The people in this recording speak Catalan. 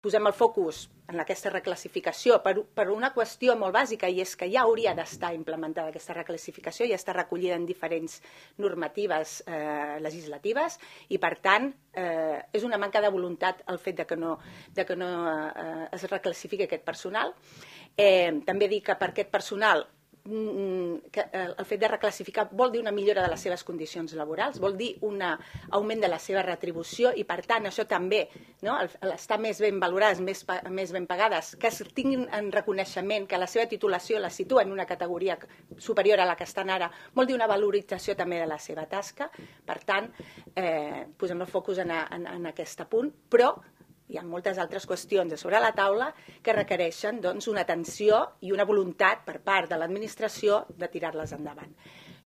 posem el focus en aquesta reclassificació per una qüestió molt bàsica, i és que ja hauria d'estar implementada aquesta reclassificació, ja està recollida en diferents normatives legislatives, i per tant és una manca de voluntat el fet de que no es reclassifiqui aquest personal. També dir que per aquest personal el fet de reclassificar vol dir una millora de les seves condicions laborals, vol dir un augment de la seva retribució, i per tant això també, estar més ben valorades, més ben pagades, que es tinguin en reconeixement, que la seva titulació la situa en una categoria superior a la que estan ara, vol dir una valorització també de la seva tasca. Per tant, posem el focus en aquest punt, però hi ha moltes altres qüestions sobre la taula que requereixen una atenció i una voluntat per part de l'administració de tirar-les endavant.